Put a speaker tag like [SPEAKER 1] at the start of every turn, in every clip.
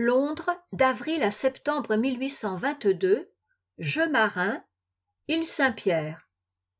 [SPEAKER 1] Londres, d'avril à septembre 1822, Jeux marins, île Saint-Pierre.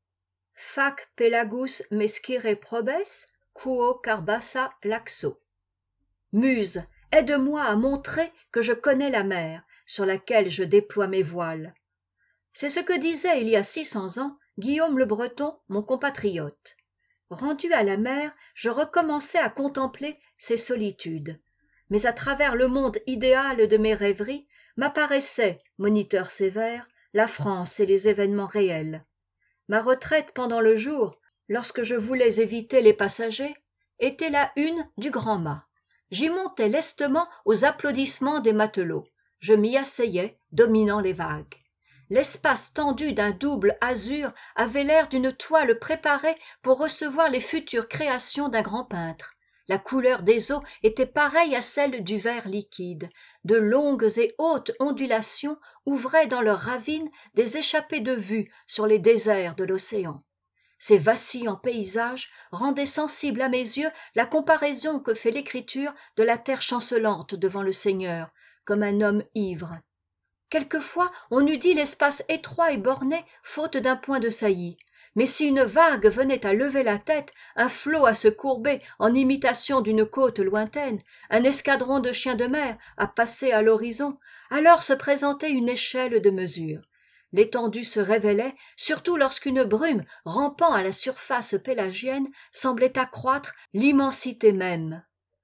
[SPEAKER 1] Fac pelagus mescire probes, quo carbassa laxo. Muse, aide-moi à montrer que je connais la mer, sur laquelle je déploie mes voiles. C'est ce que disait il y a 600 ans Guillaume le Breton, mon compatriote. Rendu à la mer, je recommençais à contempler ces solitudes. Mais à travers le monde idéal de mes rêveries, m'apparaissait, moniteur sévère, la France et les événements réels. Ma retraite pendant le jour, lorsque je voulais éviter les passagers, était la une du grand mât. J'y montais lestement aux applaudissements des matelots. Je m'y asseyais, dominant les vagues. L'espace tendu d'un double azur avait l'air d'une toile préparée pour recevoir les futures créations d'un grand peintre. La couleur des eaux était pareille à celle du verre liquide. De longues et hautes ondulations ouvraient dans leurs ravines des échappées de vue sur les déserts de l'océan. Ces vacillants paysages rendaient sensible à mes yeux la comparaison que fait l'écriture de la terre chancelante devant le Seigneur, comme un homme ivre. Quelquefois on eût dit l'espace étroit et borné faute d'un point de saillie. Mais si une vague venait à lever la tête, un flot à se courber en imitation d'une côte lointaine, un escadron de chiens de mer à passer à l'horizon, alors se présentait une échelle de mesure. L'étendue se révélait, surtout lorsqu'une brume, rampant à la surface pélagienne, semblait accroître l'immensité même.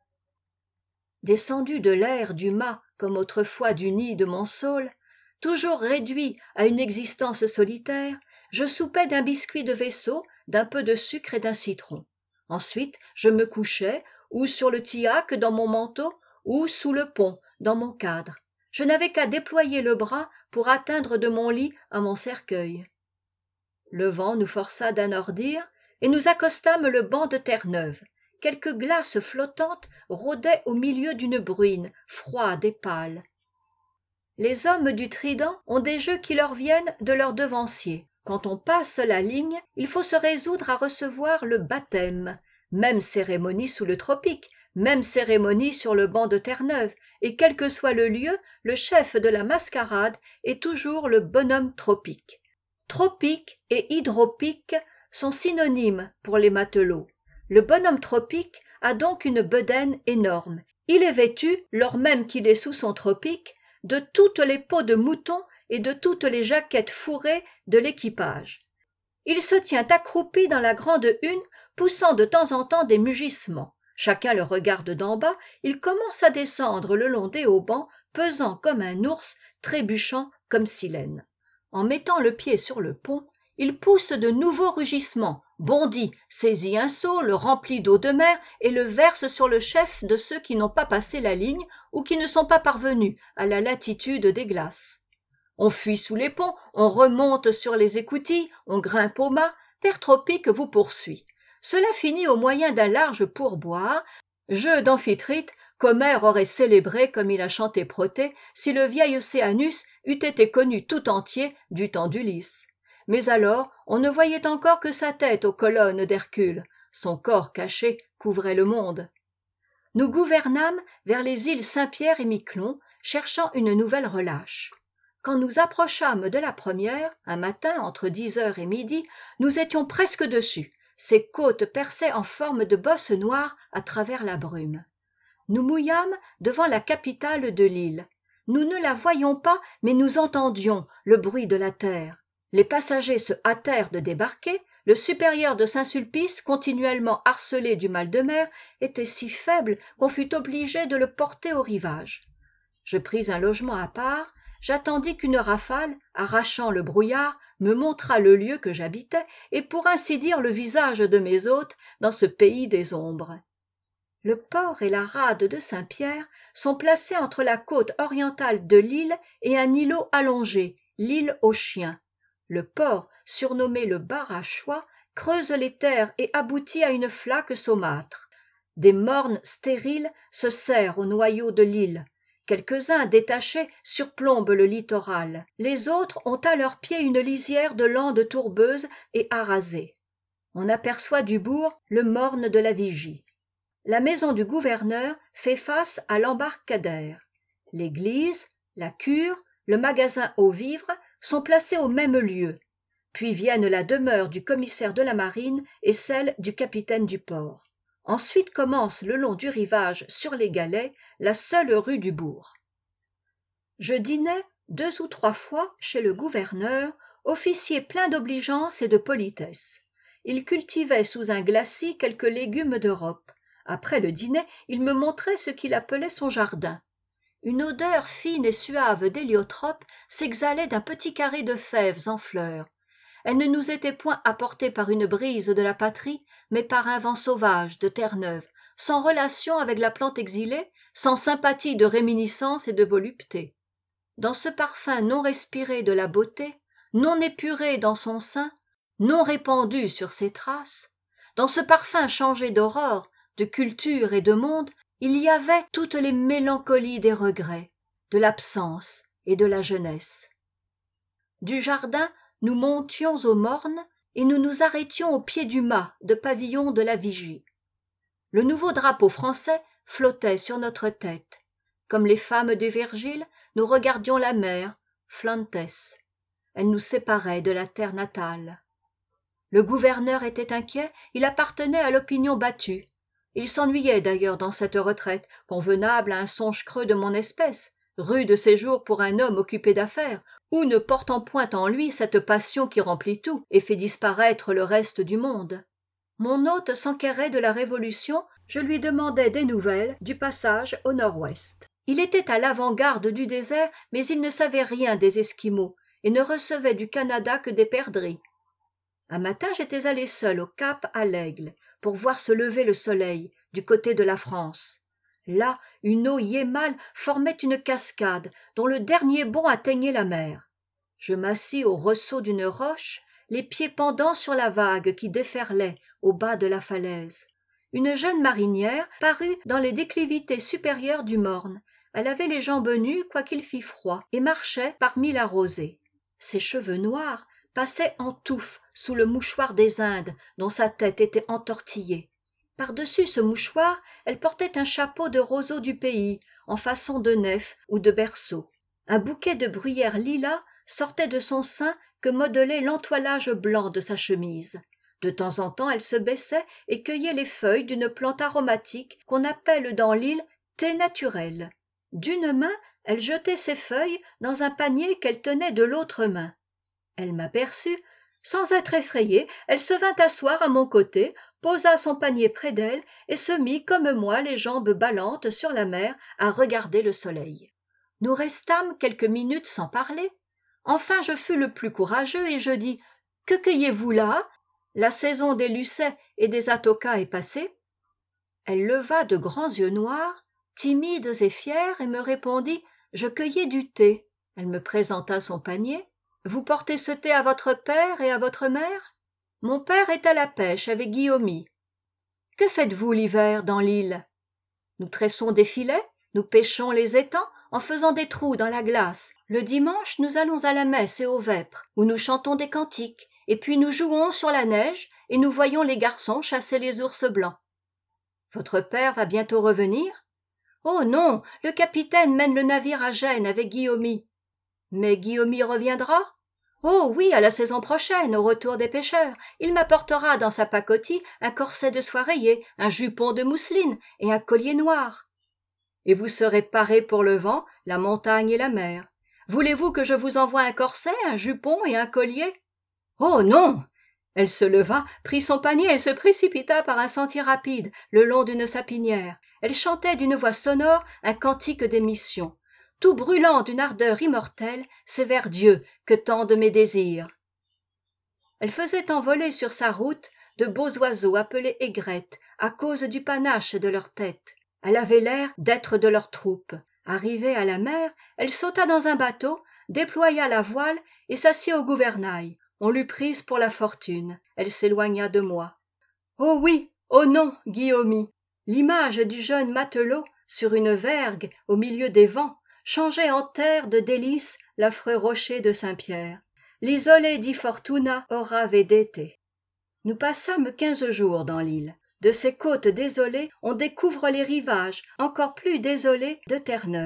[SPEAKER 1] Descendu de l'air du mât comme autrefois du nid de mon saule, toujours réduit à une existence solitaire, je soupais d'un biscuit de vaisseau, d'un peu de sucre et d'un citron. Ensuite, je me couchais, ou sur le tillac dans mon manteau, ou sous le pont, dans mon cadre. Je n'avais qu'à déployer le bras pour atteindre de mon lit à mon cercueil. Le vent nous força d'anordir, et nous accostâmes le banc de Terre-Neuve. Quelques glaces flottantes rôdaient au milieu d'une bruine, froide et pâle. Les hommes du Trident ont des jeux qui leur viennent de leurs devanciers. Quand on passe la ligne, il faut se résoudre à recevoir le baptême. Même cérémonie sous le tropique, même cérémonie sur le banc de Terre-Neuve, et quel que soit le lieu, le chef de la mascarade est toujours le bonhomme tropique. Tropique et hydropique sont synonymes pour les matelots. Le bonhomme tropique a donc une bedaine énorme. Il est vêtu, lors même qu'il est sous son tropique, de toutes les peaux de mouton et de toutes les jaquettes fourrées de l'équipage. Il se tient accroupi dans la grande hune, poussant de temps en temps des mugissements. Chacun le regarde d'en bas, il commence à descendre le long des haubans, pesant comme un ours, trébuchant comme Silène. En mettant le pied sur le pont, il pousse de nouveaux rugissements, bondit, saisit un seau, le remplit d'eau de mer et le verse sur le chef de ceux qui n'ont pas passé la ligne ou qui ne sont pas parvenus à la latitude des glaces. On fuit sous les ponts, on remonte sur les écoutilles, on grimpe au mât, Père Tropique vous poursuit. Cela finit au moyen d'un large pourboire, jeu d'Amphitrite qu'Homère aurait célébré comme il a chanté Protée si le vieil Océanus eût été connu tout entier du temps d'Ulysse. Mais alors on ne voyait encore que sa tête aux colonnes d'Hercule, son corps caché couvrait le monde. Nous gouvernâmes vers les îles Saint-Pierre et Miquelon, cherchant une nouvelle relâche. Quand nous approchâmes de la première, un matin entre 10 heures et midi, nous étions presque dessus. Ses côtes perçaient en forme de bosses noires à travers la brume. Nous mouillâmes devant la capitale de l'île. Nous ne la voyions pas, mais nous entendions le bruit de la terre. Les passagers se hâtèrent de débarquer. Le supérieur de Saint-Sulpice, continuellement harcelé du mal de mer, était si faible qu'on fut obligé de le porter au rivage. Je pris un logement à part, j'attendis qu'une rafale, arrachant le brouillard, me montrât le lieu que j'habitais et pour ainsi dire le visage de mes hôtes dans ce pays des ombres. Le port et la rade de Saint-Pierre sont placés entre la côte orientale de l'île et un îlot allongé, l'île aux chiens. Le port, surnommé le Barachois, creuse les terres et aboutit à une flaque saumâtre. Des mornes stériles se serrent au noyau de l'île. Quelques-uns détachés surplombent le littoral. Les autres ont à leurs pieds une lisière de landes tourbeuses et arasées. On aperçoit du bourg le morne de la Vigie. La maison du gouverneur fait face à l'embarcadère. L'église, la cure, le magasin aux vivres sont placés au même lieu, puis viennent la demeure du commissaire de la marine et celle du capitaine du port. Ensuite commence le long du rivage sur les galets la seule rue du bourg. Je dînai 2 ou 3 fois chez le gouverneur, officier plein d'obligeance et de politesse. Il cultivait sous un glacis quelques légumes d'Europe. Après le dîner, il me montrait ce qu'il appelait son jardin. Une odeur fine et suave d'héliotrope s'exhalait d'un petit carré de fèves en fleurs. Elle ne nous était point apportée par une brise de la patrie, mais par un vent sauvage de Terre-Neuve, sans relation avec la plante exilée, sans sympathie de réminiscence et de volupté. Dans ce parfum non respiré de la beauté, non épuré dans son sein, non répandu sur ses traces, dans ce parfum changé d'aurore, de culture et de monde, il y avait toutes les mélancolies des regrets, de l'absence et de la jeunesse. Du jardin, nous montions aux mornes et nous nous arrêtions au pied du mât de pavillon de la vigie. Le nouveau drapeau français flottait sur notre tête. Comme les femmes de Virgile, nous regardions la mer, Flantes. Elle nous séparait de la terre natale. Le gouverneur était inquiet, il appartenait à l'opinion battue. Il s'ennuyait d'ailleurs dans cette retraite, convenable à un songe creux de mon espèce, rude séjour pour un homme occupé d'affaires, ou ne portant point en lui cette passion qui remplit tout et fait disparaître le reste du monde. Mon hôte s'enquérait de la Révolution, je lui demandais des nouvelles du passage au nord-ouest. Il était à l'avant-garde du désert, mais il ne savait rien des Esquimaux et ne recevait du Canada que des perdrix. Un matin, j'étais allé seul au cap à l'Aigle pour voir se lever le soleil du côté de la France. Là, une eau hiémale formait une cascade dont le dernier bond atteignait la mer. Je m'assis au ressaut d'une roche, les pieds pendants sur la vague qui déferlait au bas de la falaise. Une jeune marinière parut dans les déclivités supérieures du Morne. Elle avait les jambes nues quoiqu'il fît froid et marchait parmi la rosée. Ses cheveux noirs passaient en touffe sous le mouchoir des Indes dont sa tête était entortillée. Par-dessus ce mouchoir, elle portait un chapeau de roseau du pays, en façon de nef ou de berceau. Un bouquet de bruyères lilas sortait de son sein que modelait l'entoilage blanc de sa chemise. De temps en temps, elle se baissait et cueillait les feuilles d'une plante aromatique qu'on appelle dans l'île thé naturel. D'une main, elle jetait ses feuilles dans un panier qu'elle tenait de l'autre main. Elle m'aperçut. Sans être effrayée, elle se vint asseoir à mon côté, posa son panier près d'elle et se mit comme moi les jambes ballantes sur la mer à regarder le soleil. Nous restâmes quelques minutes sans parler. Enfin je fus le plus courageux et je dis « Que cueillez-vous là ? La saison des lucets et des atocas est passée ?» Elle leva de grands yeux noirs, timides et fiers, et me répondit « Je cueillais du thé. » Elle me présenta son panier. « Vous portez ce thé à votre père et à votre mère ? Mon père est à la pêche avec Guillaumy. »« Que faites-vous l'hiver dans l'île ? » ?»« Nous tressons des filets, nous pêchons les étangs en faisant des trous dans la glace. Le dimanche, nous allons à la messe et aux vêpres, où nous chantons des cantiques, et puis nous jouons sur la neige et nous voyons les garçons chasser les ours blancs. »« Votre père va bientôt revenir ? » ?»« Oh non, le capitaine mène le navire à Gênes avec Guillaumy. »« Mais Guillaumy reviendra ? » ?»« Oh oui, à la saison prochaine, au retour des pêcheurs. Il m'apportera dans sa pacotille un corset de soie rayée, un jupon de mousseline et un collier noir. »« Et vous serez parés pour le vent, la montagne et la mer. Voulez-vous que je vous envoie un corset, un jupon et un collier ? » ?»« Oh non !» Elle se leva, prit son panier et se précipita par un sentier rapide, le long d'une sapinière. Elle chantait d'une voix sonore un cantique des missions. Tout brûlant d'une ardeur immortelle, c'est vers Dieu que tendent mes désirs. Elle faisait envoler sur sa route de beaux oiseaux appelés aigrettes à cause du panache de leur tête. Elle avait l'air d'être de leur troupe. Arrivée à la mer, elle sauta dans un bateau, déploya la voile et s'assit au gouvernail. On l'eut prise pour la fortune. Elle s'éloigna de moi. Oh oui, oh non, Guillaumy. L'image du jeune matelot sur une vergue au milieu des vents changeait en terre de délices l'affreux rocher de Saint-Pierre. L'isolé di Fortuna ora vedete. Nous passâmes 15 jours dans l'île. De ces côtes désolées, on découvre les rivages, encore plus désolés, de Terre-Neuve.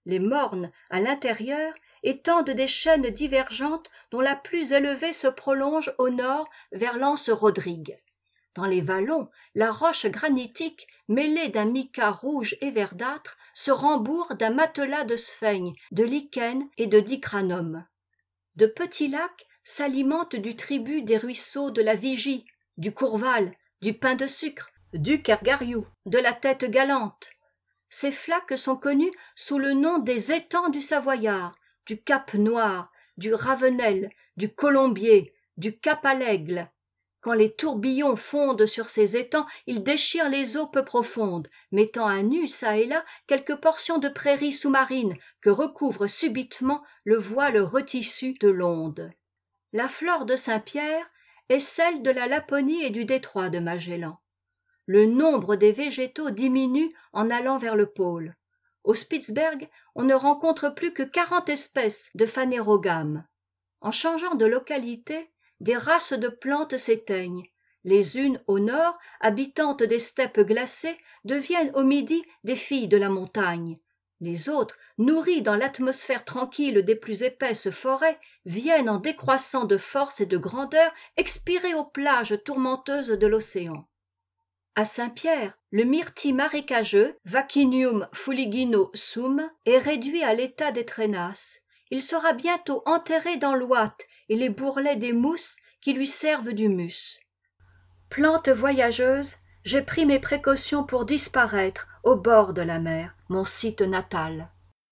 [SPEAKER 1] Les mornes, à l'intérieur, étendent des chaînes divergentes dont la plus élevée se prolonge au nord vers l'anse Rodrigue. Dans les vallons, la roche granitique, mêlée d'un mica rouge et verdâtre, se rembourre d'un matelas de sphènes, de lichens et de dicranum. De petits lacs s'alimentent du tribut des ruisseaux de la Vigie, du Courval, du Pain de sucre, du Kergariou, de la Tête galante. Ces flaques sont connues sous le nom des étangs du Savoyard, du Cap Noir, du Ravenel, du Colombier, du Cap à l'Aigle. Quand les tourbillons fondent sur ces étangs, ils déchirent les eaux peu profondes, mettant à nu çà et là quelques portions de prairies sous-marines que recouvre subitement le voile retissu de l'onde. La flore de Saint-Pierre est celle de la Laponie et du détroit de Magellan. Le nombre des végétaux diminue en allant vers le pôle. Au Spitzberg, on ne rencontre plus que 40 espèces de phanérogames. En changeant de localité, des races de plantes s'éteignent. Les unes au nord, habitantes des steppes glacées, deviennent au midi des filles de la montagne. Les autres, nourries dans l'atmosphère tranquille des plus épaisses forêts, viennent en décroissant de force et de grandeur expirer aux plages tourmenteuses de l'océan. À Saint-Pierre, le myrtille marécageux, Vaccinium fuliginosum, est réduit à l'état des traînasses. Il sera bientôt enterré dans l'ouate et les bourrelets des mousses qui lui servent d'humus. Plante voyageuse, j'ai pris mes précautions pour disparaître au bord de la mer, mon site natal.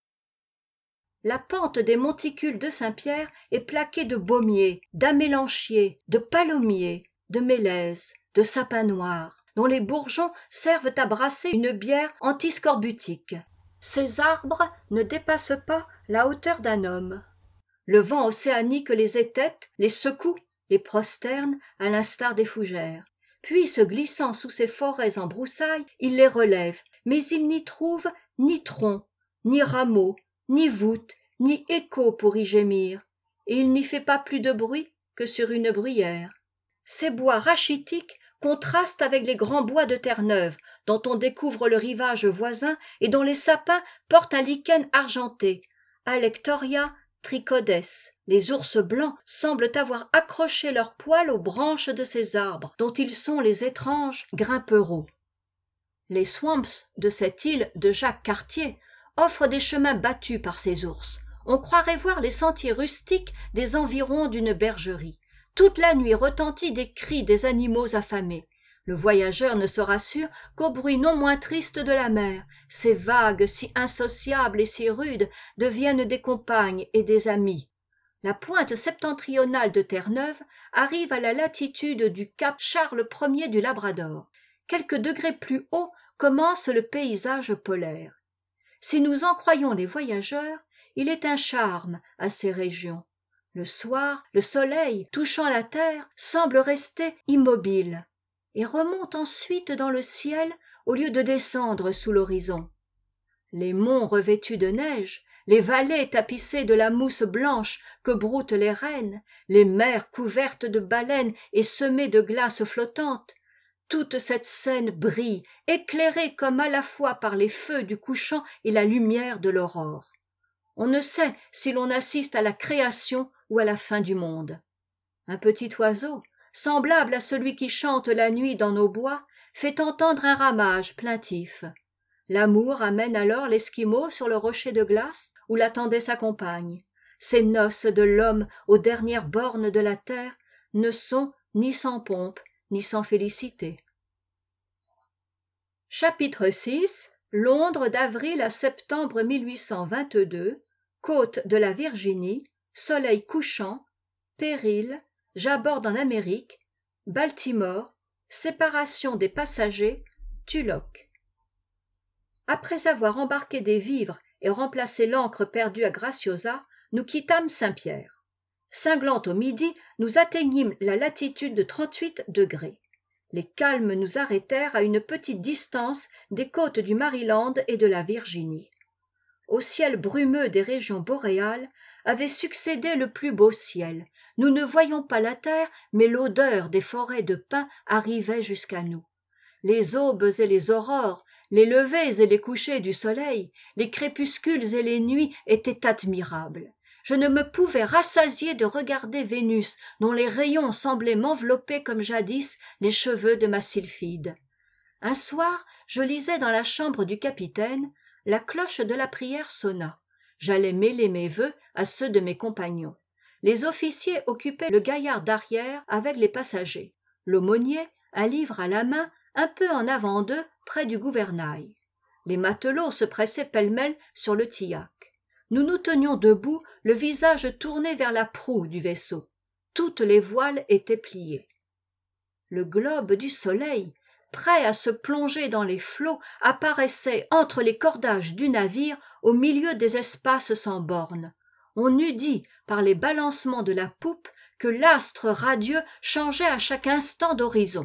[SPEAKER 1] La pente des monticules de Saint-Pierre est plaquée de baumiers, d'amélanchiers, de palommiers, de mélèzes, de sapins noirs, dont les bourgeons servent à brasser une bière antiscorbutique. Ces arbres ne dépassent pas la hauteur d'un homme. Le vent océanique les étête, les secoue, les prosterne, à l'instar des fougères. Puis, se glissant sous ces forêts en broussailles, il les relève, mais il n'y trouve ni tronc, ni rameaux, ni voûte, ni écho pour y gémir, et il n'y fait pas plus de bruit que sur une bruyère. Ces bois rachitiques contrastent avec les grands bois de Terre-Neuve, dont on découvre le rivage voisin et dont les sapins portent un lichen argenté, Alectoria tricodes. Les ours blancs semblent avoir accroché leurs poils aux branches de ces arbres, dont ils sont les étranges grimpereaux. Les swamps de cette île de Jacques Cartier offrent des chemins battus par ces ours. On croirait voir les sentiers rustiques des environs d'une bergerie. Toute la nuit retentissent des cris des animaux affamés. Le voyageur ne se rassure qu'au bruit non moins triste de la mer. Ces vagues si insociables et si rudes deviennent des compagnes et des amies. La pointe septentrionale de Terre-Neuve arrive à la latitude du cap Charles Ier du Labrador. Quelques degrés plus haut commence le paysage polaire. Si nous en croyons les voyageurs, il est un charme à ces régions. Le soir, le soleil, touchant la terre, semble rester immobile et remonte ensuite dans le ciel au lieu de descendre sous l'horizon. Les monts revêtus de neige, les vallées tapissées de la mousse blanche que broutent les rennes, les mers couvertes de baleines et semées de glaces flottantes, toute cette scène brille, éclairée comme à la fois par les feux du couchant et la lumière de l'aurore. On ne sait si l'on assiste à la création ou à la fin du monde. Un petit oiseau, semblable à celui qui chante la nuit dans nos bois, fait entendre un ramage plaintif. L'amour amène alors l'Esquimau sur le rocher de glace où l'attendait sa compagne. Ces noces de l'homme aux dernières bornes de la terre ne sont ni sans pompe, ni sans félicité. Chapitre 6. Londres d'avril à septembre 1822, côte de la Virginie, soleil couchant, péril, j'aborde en Amérique, Baltimore, séparation des passagers, Tulloch. Après avoir embarqué des vivres et remplacé l'ancre perdue à Graciosa, nous quittâmes Saint-Pierre. Cinglant au midi, nous atteignîmes la latitude de 38 degrés. Les calmes nous arrêtèrent à une petite distance des côtes du Maryland et de la Virginie. Au ciel brumeux des régions boréales avait succédé le plus beau ciel. Nous ne voyions pas la terre, mais l'odeur des forêts de pins arrivait jusqu'à nous. Les aubes et les aurores, Les levers et les couchers du soleil, les crépuscules et les nuits étaient admirables. Je ne me pouvais rassasier de regarder Vénus, dont les rayons semblaient m'envelopper comme jadis les cheveux de ma sylphide. Un soir, je lisais dans la chambre du capitaine, la cloche de la prière sonna. J'allais mêler mes vœux à ceux de mes compagnons. Les officiers occupaient le gaillard d'arrière avec les passagers. L'aumônier, un livre à la main, un peu en avant d'eux, près du gouvernail. Les matelots se pressaient pêle-mêle sur le tillac. Nous nous tenions debout, le visage tourné vers la proue du vaisseau. Toutes les voiles étaient pliées. Le globe du soleil, prêt à se plonger dans les flots, apparaissait entre les cordages du navire au milieu des espaces sans bornes. On eût dit, par les balancements de la poupe, que l'astre radieux changeait à chaque instant d'horizon.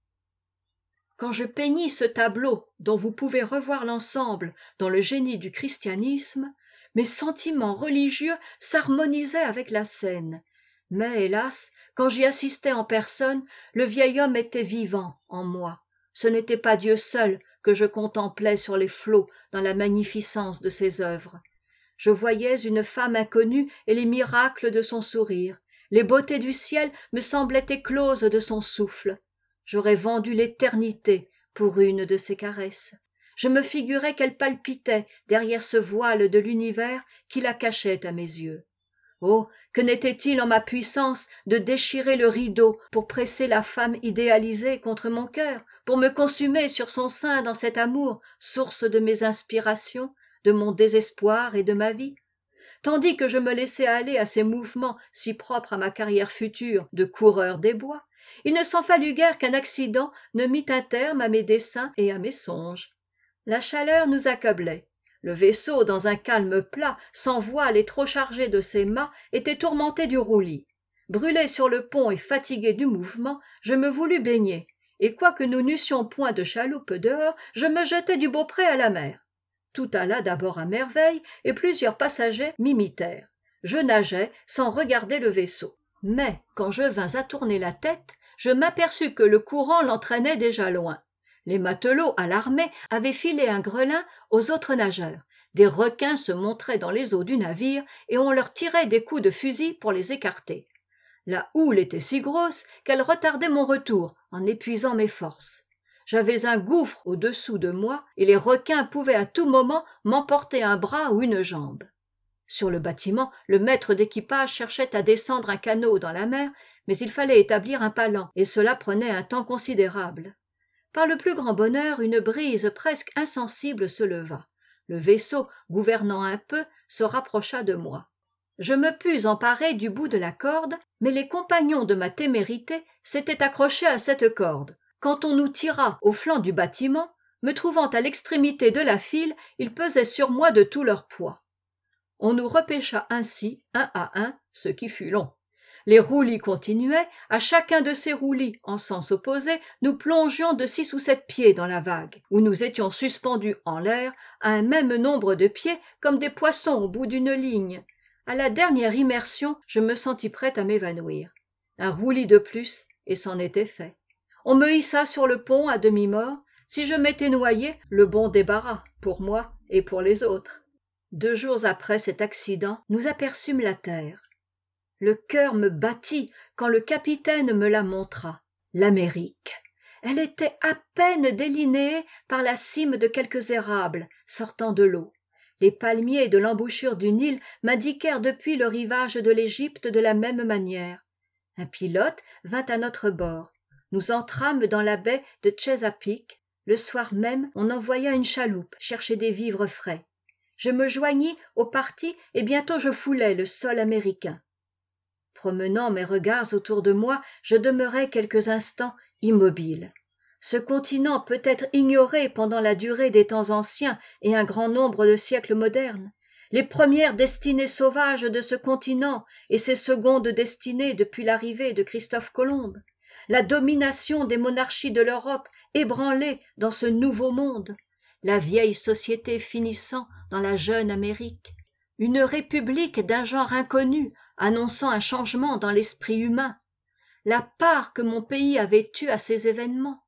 [SPEAKER 1] Quand je peignis ce tableau dont vous pouvez revoir l'ensemble dans le génie du christianisme, mes sentiments religieux s'harmonisaient avec la scène. Mais, hélas, quand j'y assistais en personne, le vieil homme était vivant en moi. Ce n'était pas Dieu seul que je contemplais sur les flots dans la magnificence de ses œuvres. Je voyais une femme inconnue et les miracles de son sourire. Les beautés du ciel me semblaient écloses de son souffle. J'aurais vendu l'éternité pour une de ses caresses. Je me figurais qu'elle palpitait derrière ce voile de l'univers qui la cachait à mes yeux. Oh, que n'était-il en ma puissance de déchirer le rideau pour presser la femme idéalisée contre mon cœur, pour me consumer sur son sein dans cet amour, source de mes inspirations, de mon désespoir et de ma vie, tandis que je me laissais aller à ces mouvements si propres à ma carrière future de coureur des bois. Il ne s'en fallut guère qu'un accident ne mît un terme à mes desseins et à mes songes. La chaleur nous accablait. Le vaisseau, dans un calme plat, sans voile et trop chargé de ses mâts, était tourmenté du roulis. Brûlé sur le pont et fatigué du mouvement, je me voulus baigner, et quoique nous n'eussions point de chaloupe dehors, je me jetai du beaupré à la mer. Tout alla d'abord à merveille, et plusieurs passagers m'imitèrent. Je nageais sans regarder le vaisseau. Mais, quand je vins à tourner la tête, je m'aperçus que le courant l'entraînait déjà loin. Les matelots, alarmés, avaient filé un grelin aux autres nageurs. Des requins se montraient dans les eaux du navire et on leur tirait des coups de fusil pour les écarter. La houle était si grosse qu'elle retardait mon retour en épuisant mes forces. J'avais un gouffre au-dessous de moi et les requins pouvaient à tout moment m'emporter un bras ou une jambe. Sur le bâtiment, le maître d'équipage cherchait à descendre un canot dans la mer, mais il fallait établir un palan et cela prenait un temps considérable. Par le plus grand bonheur, une brise presque insensible se leva. Le vaisseau, gouvernant un peu, se rapprocha de moi. Je me pus emparer du bout de la corde, mais les compagnons de ma témérité s'étaient accrochés à cette corde. Quand on nous tira au flanc du bâtiment, me trouvant à l'extrémité de la file, ils pesaient sur moi de tout leur poids. On nous repêcha ainsi, un à un, ce qui fut long. Les roulis continuaient, à chacun de ces roulis, en sens opposé, nous plongions de 6 ou 7 pieds dans la vague, où nous étions suspendus en l'air à un même nombre de pieds, comme des poissons au bout d'une ligne. À la dernière immersion, je me sentis prêt à m'évanouir. Un roulis de plus, et c'en était fait. On me hissa sur le pont à demi-mort. Si je m'étais noyé, le bon débarras, pour moi et pour les autres. 2 jours après cet accident, nous aperçûmes la terre. Le cœur me battit quand le capitaine me la montra. L'Amérique. Elle était à peine délinéée par la cime de quelques érables sortant de l'eau. Les palmiers de l'embouchure du Nil m'indiquèrent depuis le rivage de l'Égypte de la même manière. Un pilote vint à notre bord. Nous entrâmes dans la baie de Chesapeake. Le soir même, on envoya une chaloupe chercher des vivres frais. Je me joignis au parti et bientôt je foulais le sol américain. Promenant mes regards autour de moi, je demeurai quelques instants immobile. Ce continent peut être ignoré pendant la durée des temps anciens et un grand nombre de siècles modernes. Les premières destinées sauvages de ce continent et ses secondes destinées depuis l'arrivée de Christophe Colomb. La domination des monarchies de l'Europe ébranlée dans ce nouveau monde. La vieille société finissant dans la jeune Amérique. Une république d'un genre inconnu, annonçant un changement dans l'esprit humain. La part que mon pays avait eue à ces événements.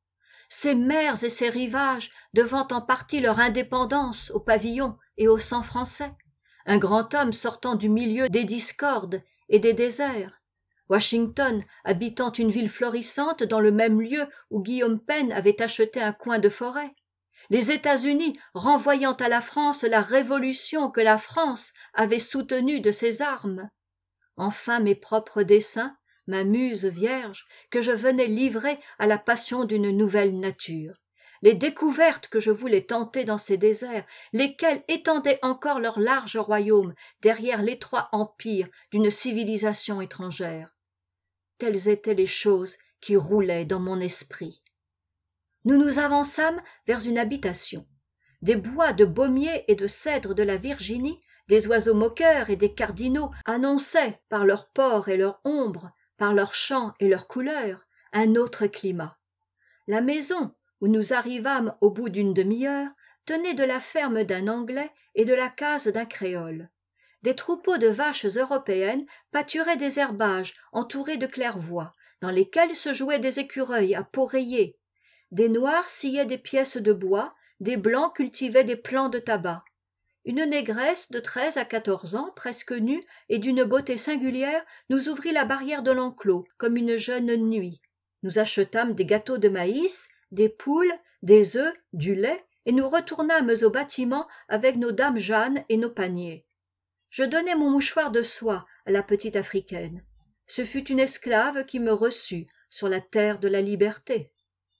[SPEAKER 1] ces mers et ces rivages devant en partie leur indépendance au pavillon et au sang français, un grand homme sortant du milieu des discordes et des déserts, Washington habitant une ville florissante dans le même lieu où Guillaume Penn avait acheté un coin de forêt, les États-Unis renvoyant à la France la révolution que la France avait soutenue de ses armes. Enfin mes propres desseins, ma muse vierge, que je venais livrer à la passion d'une nouvelle nature, les découvertes que je voulais tenter dans ces déserts, lesquels étendaient encore leur large royaume derrière l'étroit empire d'une civilisation étrangère. Telles étaient les choses qui roulaient dans mon esprit. Nous nous avançâmes vers une habitation. Des bois de baumier et de cèdre de la Virginie, des oiseaux moqueurs et des cardinaux annonçaient, par leur port et leur ombre, par leurs chants et leurs couleurs, un autre climat. La maison, où nous arrivâmes au bout d'une demi-heure, tenait de la ferme d'un Anglais et de la case d'un Créole. Des troupeaux de vaches européennes pâturaient des herbages entourés de claires-voies, dans lesquels se jouaient des écureuils à peau rayée. Des noirs sciaient des pièces de bois, des blancs cultivaient des plants de tabac. Une négresse de 13 à 14 ans, presque nue et d'une beauté singulière, nous ouvrit la barrière de l'enclos, comme une jeune nuit. Nous achetâmes des gâteaux de maïs, des poules, des œufs, du lait, et nous retournâmes au bâtiment avec nos dames Jeanne et nos paniers. Je donnai mon mouchoir de soie à la petite africaine. Ce fut une esclave qui me reçut sur la terre de la liberté.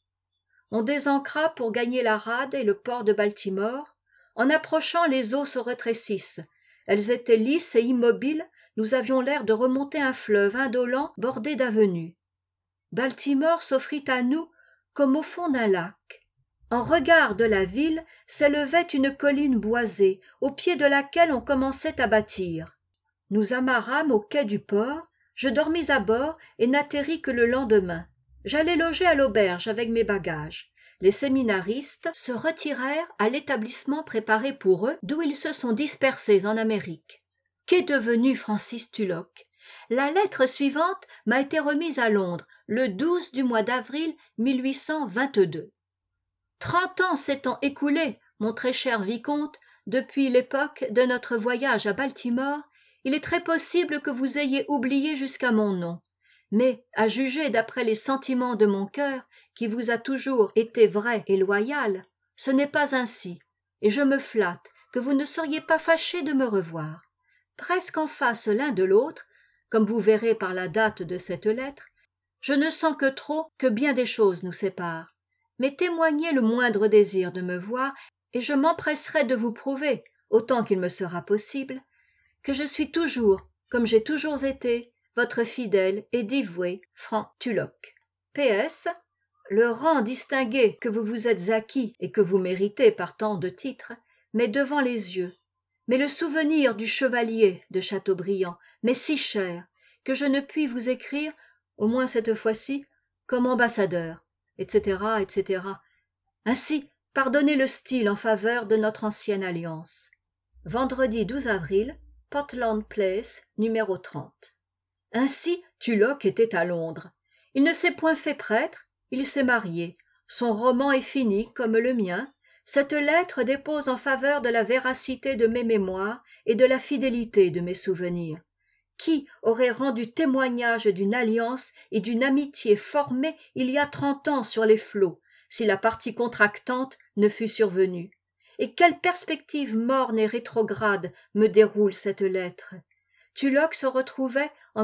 [SPEAKER 1] On désancra pour gagner la rade et le port de Baltimore. En approchant, les eaux se rétrécissent. Elles étaient lisses et immobiles, nous avions l'air de remonter un fleuve indolent bordé d'avenues. Baltimore s'offrit à nous comme au fond d'un lac. En regard de la ville s'élevait une colline boisée, au pied de laquelle on commençait à bâtir. Nous amarrâmes au quai du port, je dormis à bord et n'atterris que le lendemain. J'allais loger à l'auberge avec mes bagages. Les séminaristes se retirèrent à l'établissement préparé pour eux, d'où ils se sont dispersés en Amérique. Qu'est devenu Francis Tulloch? La lettre suivante m'a été remise à Londres le 12 du mois d'avril 1822. 30 ans s'étant écoulés, mon très cher vicomte, depuis l'époque de notre voyage à Baltimore, il est très possible que vous ayez oublié jusqu'à mon nom. Mais, à juger d'après les sentiments de mon cœur, qui vous a toujours été vrai et loyal, ce n'est pas ainsi, et je me flatte que vous ne seriez pas fâchés de me revoir. Presque en face l'un de l'autre, comme vous verrez par la date de cette lettre, je ne sens que trop que bien des choses nous séparent. Mais témoignez le moindre désir de me voir, et je m'empresserai de vous prouver, autant qu'il me sera possible, que je suis toujours, comme j'ai toujours été, votre fidèle et dévoué Frank Tulloch. PS. Le rang distingué que vous vous êtes acquis et que vous méritez par tant de titres m'est devant les yeux. Mais le souvenir du chevalier de Chateaubriand m'est si cher que je ne puis vous écrire, au moins cette fois-ci, comme ambassadeur, etc., etc. Ainsi, pardonnez le style en faveur de notre ancienne alliance. Vendredi 12 avril, Portland Place, numéro 30. Ainsi, Tulloch était à Londres. Il ne s'est point fait prêtre, il s'est marié. Son roman est fini, comme le mien. Cette lettre dépose en faveur de la véracité de mes mémoires et de la fidélité de mes souvenirs. Qui aurait rendu témoignage d'une alliance et d'une amitié formée il y a 30 ans sur les flots, si la partie contractante ne fût survenue? Et quelle perspective morne et rétrograde me déroule cette lettre? Tulloch se retrouvait en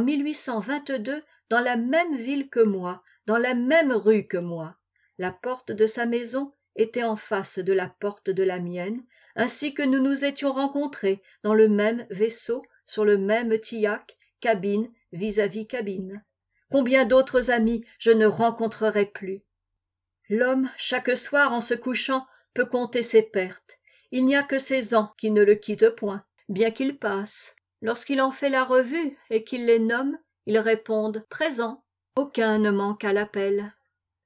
[SPEAKER 1] 1822 dans la même ville que moi, dans la même rue que moi. La porte de sa maison était en face de la porte de la mienne, ainsi que nous nous étions rencontrés dans le même vaisseau, sur le même tillac, cabine vis-à-vis cabine. Combien d'autres amis je ne rencontrerai plus? L'homme, chaque soir en se couchant, peut compter ses pertes. Il n'y a que ses ans qui ne le quittent point, bien qu'ils passent. Lorsqu'il en fait la revue et qu'il les nomme, ils répondent « présent ». Aucun ne manque à l'appel.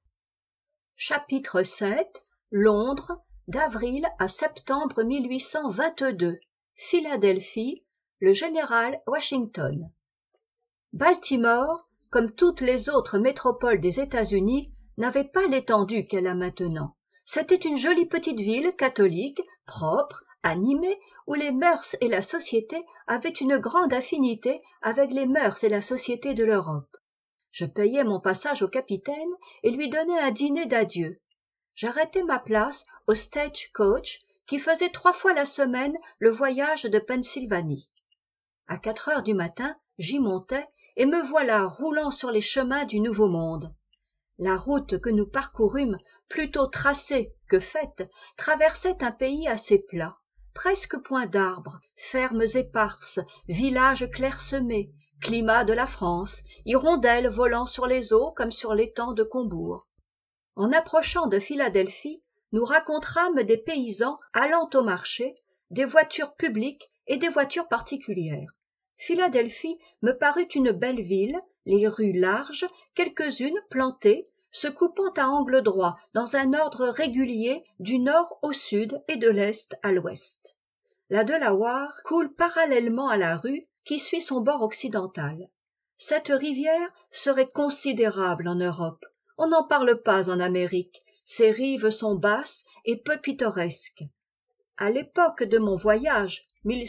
[SPEAKER 1] Chapitre 7. Londres, d'avril à septembre 1822. Philadelphie, le général Washington. Baltimore, comme toutes les autres métropoles des États-Unis, n'avait pas l'étendue qu'elle a maintenant. C'était une jolie petite ville catholique, propre, animée, où les mœurs et la société avaient une grande affinité avec les mœurs et la société de l'Europe. Je payai mon passage au capitaine et lui donnai un dîner d'adieu. J'arrêtai ma place au stage coach qui faisait 3 fois la semaine le voyage de Pennsylvanie. À 4 heures du matin, j'y montai et me voilà roulant sur les chemins du Nouveau Monde. La route que nous parcourûmes, plutôt tracée que faite, traversait un pays assez plat, presque point d'arbres, fermes éparses, villages clairsemés, climat de la France, hirondelles volant sur les eaux comme sur l'étang de Combourg. En approchant de Philadelphie, nous rencontrâmes des paysans allant au marché, des voitures publiques et des voitures particulières. Philadelphie me parut une belle ville, les rues larges, quelques-unes plantées, se coupant à angle droit dans un ordre régulier du nord au sud et de l'est à l'ouest. La Delaware coule parallèlement à la rue qui suit son bord occidental. Cette rivière serait considérable en Europe. On n'en parle pas en Amérique. Ses rives sont basses et peu pittoresques. À l'époque de mon voyage,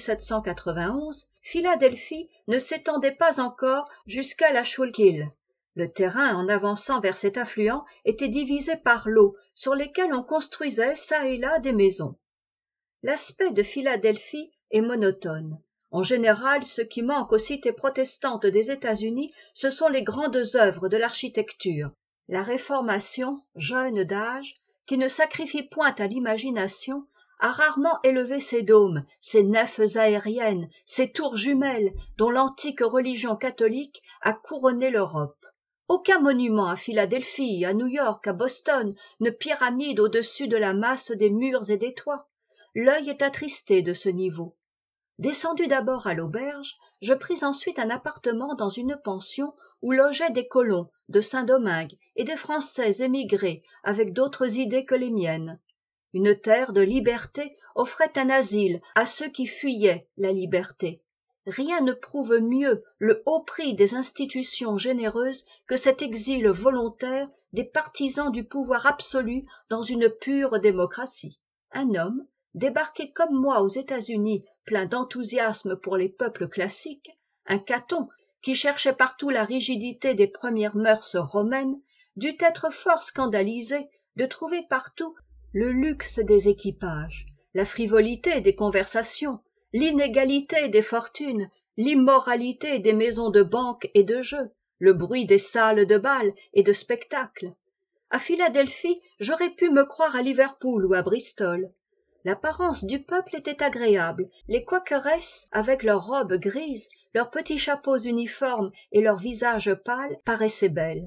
[SPEAKER 1] 1791, Philadelphie ne s'étendait pas encore jusqu'à la Schuylkill. Le terrain, en avançant vers cet affluent, était divisé par l'eau, sur lesquelles on construisait çà et là des maisons. L'aspect de Philadelphie est monotone. En général, ce qui manque aux cités protestantes des États-Unis, ce sont les grandes œuvres de l'architecture. La Réformation, jeune d'âge, qui ne sacrifie point à l'imagination, a rarement élevé ses dômes, ses nefs aériennes, ses tours jumelles, dont l'antique religion catholique a couronné l'Europe. Aucun monument à Philadelphie, à New York, à Boston, ne pyramide au-dessus de la masse des murs et des toits. L'œil est attristé de ce niveau. Descendu d'abord à l'auberge, je pris ensuite un appartement dans une pension où logeaient des colons de Saint-Domingue et des Français émigrés avec d'autres idées que les miennes. Une terre de liberté offrait un asile à ceux qui fuyaient la liberté. Rien ne prouve mieux le haut prix des institutions généreuses que cet exil volontaire des partisans du pouvoir absolu dans une pure démocratie. Un homme, débarqué comme moi aux États-Unis, plein d'enthousiasme pour les peuples classiques, un Caton qui cherchait partout la rigidité des premières mœurs romaines, dut être fort scandalisé de trouver partout le luxe des équipages, la frivolité des conversations, l'inégalité des fortunes, l'immoralité des maisons de banque et de jeu, le bruit des salles de bal et de spectacle. À Philadelphie, j'aurais pu me croire à Liverpool ou à Bristol. L'apparence du peuple était agréable, les quakeresses, avec leurs robes grises, leurs petits chapeaux uniformes et leurs visages pâles, paraissaient belles.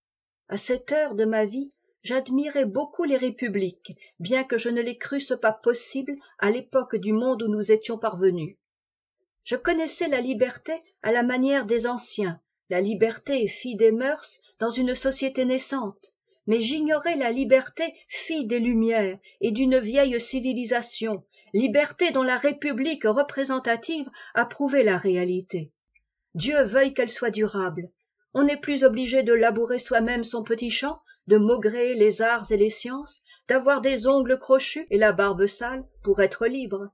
[SPEAKER 1] À cette heure de ma vie, j'admirais beaucoup les républiques, bien que je ne les crusse pas possibles à l'époque du monde où nous étions parvenus. Je connaissais la liberté à la manière des anciens, la liberté fille des mœurs dans une société naissante, mais j'ignorais la liberté fille des Lumières et d'une vieille civilisation, liberté dont la République représentative a prouvé la réalité. Dieu veuille qu'elle soit durable. On n'est plus obligé de labourer soi-même son petit champ, de maugréer les arts et les sciences, d'avoir des ongles crochus et la barbe sale pour être libre.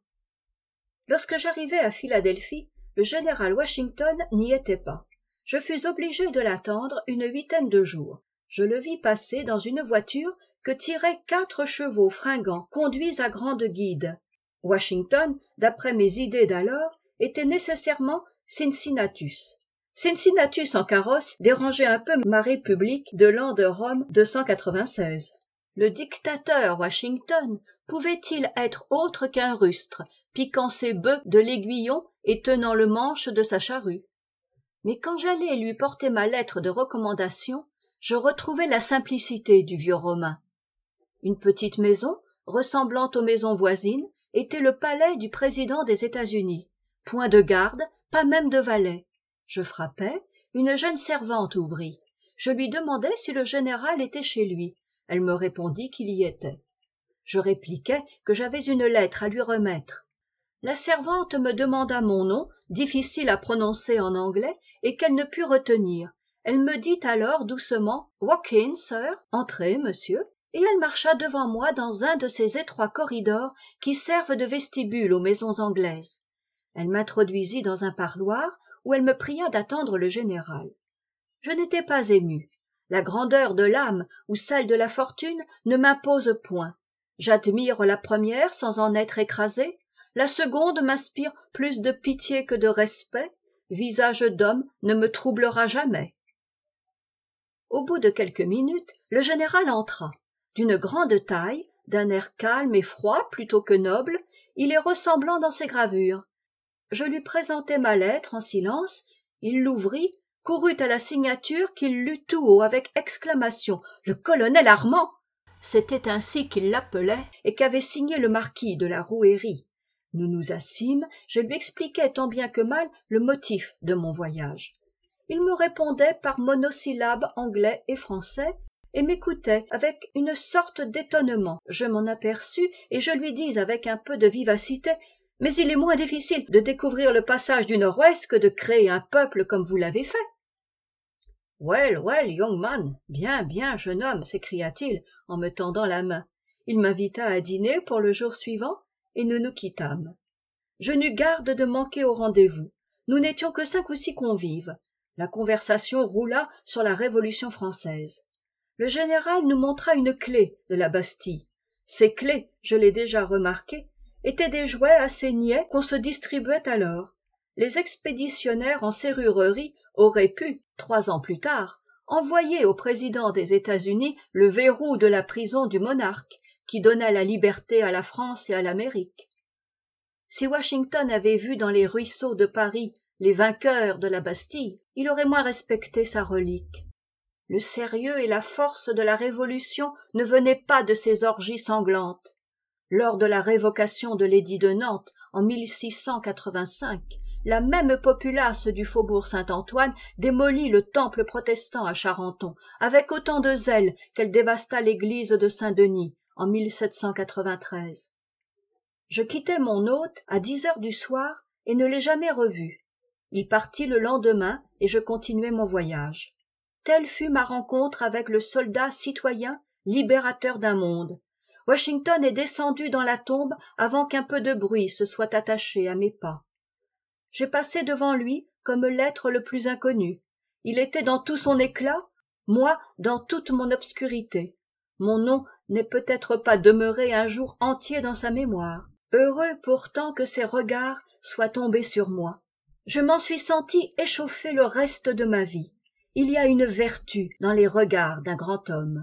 [SPEAKER 1] Lorsque j'arrivai à Philadelphie, le général Washington n'y était pas. Je fus obligé de l'attendre une 8aine de jours. Je le vis passer dans une voiture que tiraient 4 chevaux fringants conduits à grande guide. Washington, d'après mes idées d'alors, était nécessairement Cincinnatus. Cincinnatus en carrosse dérangeait un peu ma République de l'an de Rome 296. Le dictateur Washington pouvait-il être autre qu'un rustre, piquant ses bœufs de l'aiguillon et tenant le manche de sa charrue? Mais quand j'allais lui porter ma lettre de recommandation, je retrouvai la simplicité du vieux Romain. Une petite maison, ressemblant aux maisons voisines, était le palais du président des États-Unis. Point de garde, pas même de valet. Je frappai, une jeune servante ouvrit. Je lui demandai si le général était chez lui. Elle me répondit qu'il y était. Je répliquai que j'avais une lettre à lui remettre. La servante me demanda mon nom, difficile à prononcer en anglais, et qu'elle ne put retenir. Elle me dit alors doucement « Walk in, sir » « Entrez, monsieur » et elle marcha devant moi dans un de ces étroits corridors qui servent de vestibule aux maisons anglaises. Elle m'introduisit dans un parloir où elle me pria d'attendre le général. Je n'étais pas ému. La grandeur de l'âme ou celle de la fortune ne m'impose point. J'admire la première sans en être écrasé. La seconde m'inspire plus de pitié que de respect. Visage d'homme ne me troublera jamais. Au bout de quelques minutes, le général entra. D'une grande taille, d'un air calme et froid plutôt que noble, il est ressemblant dans ses gravures. Je lui présentai ma lettre en silence, il l'ouvrit, courut à la signature qu'il lut tout haut avec exclamation « Le colonel Armand !» C'était ainsi qu'il l'appelait et qu'avait signé le marquis de la Rouërie. Nous nous assîmes, je lui expliquai tant bien que mal le motif de mon voyage. Il me répondait par monosyllabes anglais et français et m'écoutait avec une sorte d'étonnement. Je m'en aperçus et je lui dis avec un peu de vivacité « Mais il est moins difficile de découvrir le passage du Nord-Ouest que de créer un peuple comme vous l'avez fait. »« Well, well, young man, bien, bien, jeune homme, s'écria-t-il en me tendant la main. Il m'invita à dîner pour le jour suivant et nous nous quittâmes. Je n'eus garde de manquer au rendez-vous. Nous n'étions que 5 ou 6 convives. La conversation roula sur la Révolution française. Le général nous montra une clé de la Bastille. Ces clés, je l'ai déjà remarqué, étaient des jouets assez niais qu'on se distribuait alors. Les expéditionnaires en serrurerie auraient pu, 3 ans plus tard, envoyer au président des États-Unis le verrou de la prison du monarque, qui donnait la liberté à la France et à l'Amérique. Si Washington avait vu dans les ruisseaux de Paris les vainqueurs de la Bastille, il aurait moins respecté sa relique. Le sérieux et la force de la Révolution ne venaient pas de ces orgies sanglantes. Lors de la révocation de l'édit de Nantes en 1685, la même populace du faubourg Saint-Antoine démolit le temple protestant à Charenton, avec autant de zèle qu'elle dévasta l'église de Saint-Denis en 1793. Je quittai mon hôte à 10 heures du soir et ne l'ai jamais revu. Il partit le lendemain et je continuai mon voyage. Telle fut ma rencontre avec le soldat citoyen, libérateur d'un monde. Washington est descendu dans la tombe avant qu'un peu de bruit se soit attaché à mes pas. J'ai passé devant lui comme l'être le plus inconnu. Il était dans tout son éclat, moi dans toute mon obscurité. Mon nom n'est peut-être pas demeuré un jour entier dans sa mémoire. Heureux pourtant que ses regards soient tombés sur moi. Je m'en suis senti échauffer le reste de ma vie. Il y a une vertu dans les regards d'un grand homme.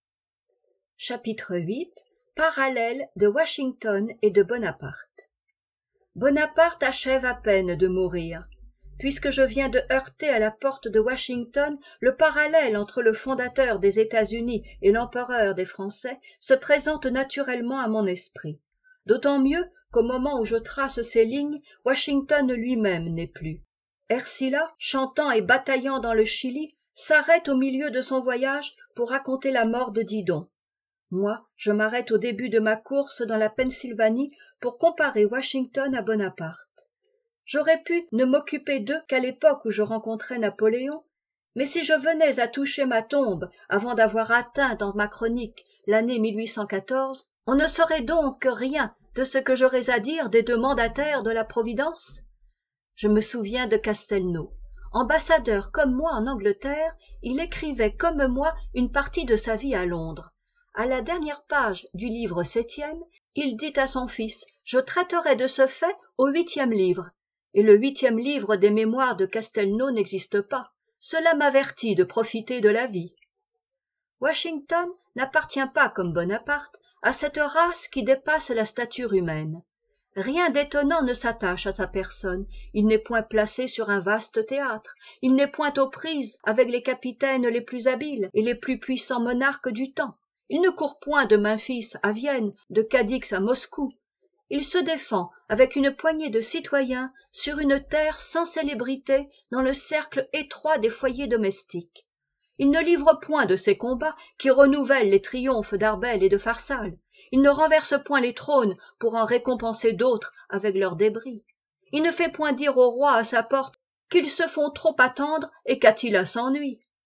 [SPEAKER 1] Chapitre 8. Parallèle de Washington et de Bonaparte. Bonaparte achève à peine de mourir. Puisque je viens de heurter à la porte de Washington, le parallèle entre le fondateur des États-Unis et l'empereur des Français se présente naturellement à mon esprit. D'autant mieux qu'au moment où je trace ces lignes, Washington lui-même n'est plus. Ercilla, chantant et bataillant dans le Chili, s'arrête au milieu de son voyage pour raconter la mort de Didon. Moi, je m'arrête au début de ma course dans la Pennsylvanie pour comparer Washington à Bonaparte. J'aurais pu ne m'occuper d'eux qu'à l'époque où je rencontrais Napoléon, mais si je venais à toucher ma tombe avant d'avoir atteint dans ma chronique l'année 1814, on ne saurait donc rien de ce que j'aurais à dire des 2 mandataires de la Providence. Je me souviens de Castelnau. Ambassadeur comme moi en Angleterre, il écrivait comme moi une partie de sa vie à Londres. À la dernière page du livre 7e, il dit à son fils « Je traiterai de ce fait au 8e livre ». Et le 8e livre des mémoires de Castelnau n'existe pas. Cela m'avertit de profiter de la vie. Washington n'appartient pas, comme Bonaparte, à cette race qui dépasse la stature humaine. Rien d'étonnant ne s'attache à sa personne, il n'est point placé sur un vaste théâtre, il n'est point aux prises avec les capitaines les plus habiles et les plus puissants monarques du temps. Il ne court point de Memphis à Vienne, de Cadix à Moscou. Il se défend avec une poignée de citoyens sur une terre sans célébrité dans le cercle étroit des foyers domestiques. Il ne livre point de ces combats qui renouvellent les triomphes d'Arbel et de Pharsale. Il ne renverse point les trônes pour en récompenser d'autres avec leurs débris. Il ne fait point dire au roi à sa porte qu'ils se font trop attendre et qu'Attila s'ennuie.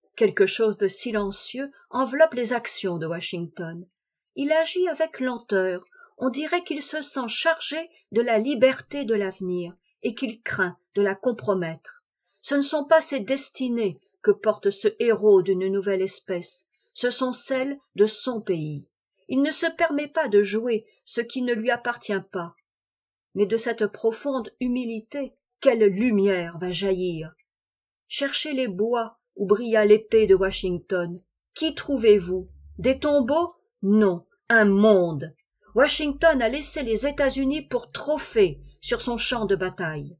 [SPEAKER 1] Quelque chose de silencieux enveloppe les actions de Washington. Il agit avec lenteur, on dirait qu'il se sent chargé de la liberté de l'avenir et qu'il craint de la compromettre. Ce ne sont pas ses destinées que porte ce héros d'une nouvelle espèce, ce sont celles de son pays. Il ne se permet pas de jouer ce qui ne lui appartient pas. Mais de cette profonde humilité, quelle lumière va jaillir! Cherchez les bois où brilla l'épée de Washington. Qui trouvez-vous? Des tombeaux? Non, un monde. Washington a laissé les États-Unis pour trophée sur son champ de bataille.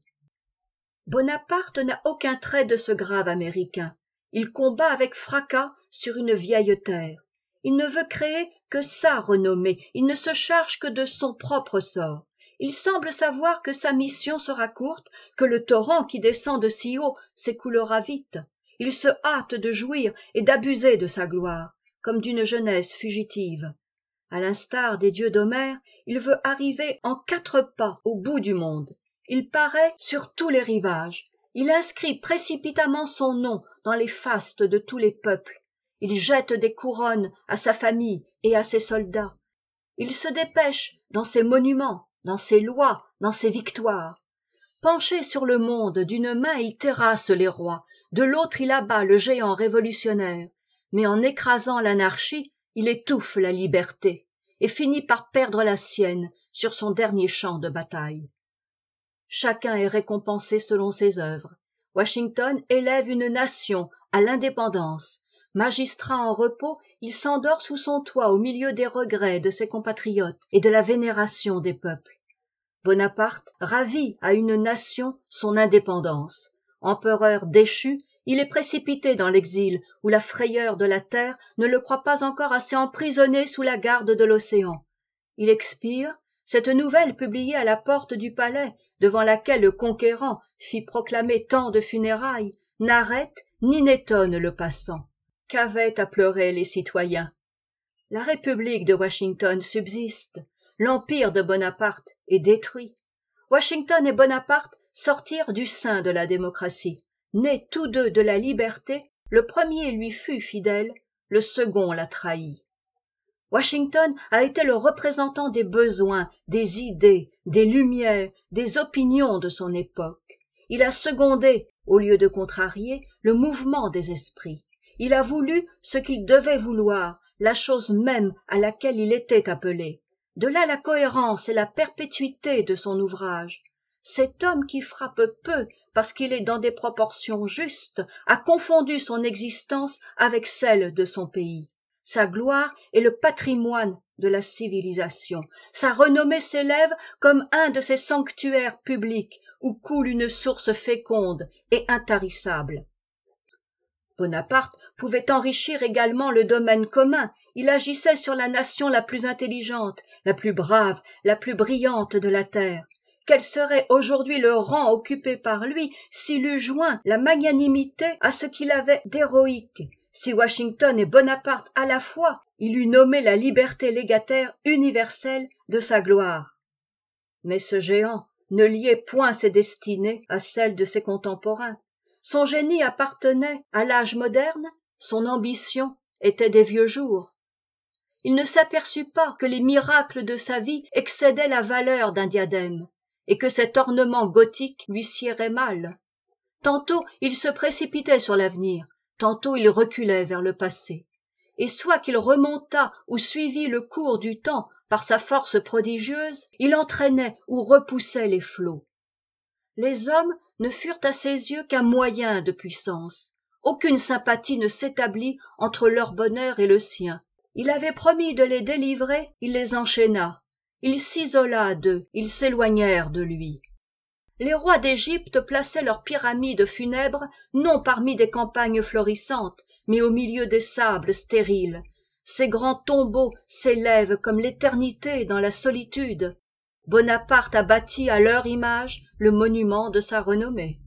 [SPEAKER 1] Bonaparte n'a aucun trait de ce grave américain. Il combat avec fracas sur une vieille terre. Il ne veut créer que sa renommée, il ne se charge que de son propre sort. Il semble savoir que sa mission sera courte, que le torrent qui descend de si haut s'écoulera vite. Il se hâte de jouir et d'abuser de sa gloire, comme d'une jeunesse fugitive. À l'instar des dieux d'Homère, il veut arriver en 4 pas au bout du monde. Il paraît sur tous les rivages. Il inscrit précipitamment son nom dans les fastes de tous les peuples. Il jette des couronnes à sa famille et à ses soldats. Il se dépêche dans ses monuments, dans ses lois, dans ses victoires. Penché sur le monde, d'une main il terrasse les rois, de l'autre il abat le géant révolutionnaire, mais en écrasant l'anarchie, il étouffe la liberté et finit par perdre la sienne sur son dernier champ de bataille. Chacun est récompensé selon ses œuvres. Washington élève une nation à l'indépendance. Magistrat en repos, il s'endort sous son toit au milieu des regrets de ses compatriotes et de la vénération des peuples. Bonaparte ravit à une nation son indépendance. Empereur déchu, il est précipité dans l'exil où la frayeur de la terre ne le croit pas encore assez emprisonné sous la garde de l'océan. Il expire, cette nouvelle publiée à la porte du palais, devant laquelle le conquérant fit proclamer tant de funérailles, n'arrête ni n'étonne le passant. Qu'avaient à pleurer les citoyens? La République de Washington subsiste, l'empire de Bonaparte est détruit. Washington et Bonaparte sortirent du sein de la démocratie. Nés tous deux de la liberté, le premier lui fut fidèle, le second l'a trahi. Washington a été le représentant des besoins, des idées, des lumières, des opinions de son époque. Il a secondé, au lieu de contrarier, le mouvement des esprits. Il a voulu ce qu'il devait vouloir, la chose même à laquelle il était appelé. De là la cohérence et la perpétuité de son ouvrage. Cet homme qui frappe peu parce qu'il est dans des proportions justes a confondu son existence avec celle de son pays. Sa gloire est le patrimoine de la civilisation. Sa renommée s'élève comme un de ces sanctuaires publics où coule une source féconde et intarissable. Bonaparte pouvait enrichir également le domaine commun. Il agissait sur la nation la plus intelligente, la plus brave, la plus brillante de la terre. Quel serait aujourd'hui le rang occupé par lui s'il eût joint la magnanimité à ce qu'il avait d'héroïque, si Washington et Bonaparte à la fois il eût nommé la liberté légataire universelle de sa gloire. Mais ce géant ne liait point ses destinées à celles de ses contemporains. Son génie appartenait à l'âge moderne, son ambition était des vieux jours. Il ne s'aperçut pas que les miracles de sa vie excédaient la valeur d'un diadème, et que cet ornement gothique lui siérait mal. Tantôt il se précipitait sur l'avenir, tantôt il reculait vers le passé, et soit qu'il remontât ou suivît le cours du temps par sa force prodigieuse, il entraînait ou repoussait les flots. Les hommes ne furent à ses yeux qu'un moyen de puissance. Aucune sympathie ne s'établit entre leur bonheur et le sien. Il avait promis de les délivrer, il les enchaîna. Il s'isola d'eux, ils s'éloignèrent de lui. Les rois d'Égypte plaçaient leurs pyramides funèbres non parmi des campagnes florissantes, mais au milieu des sables stériles. Ces grands tombeaux s'élèvent comme l'éternité dans la solitude. Bonaparte a bâti à leur image le monument de sa renommée.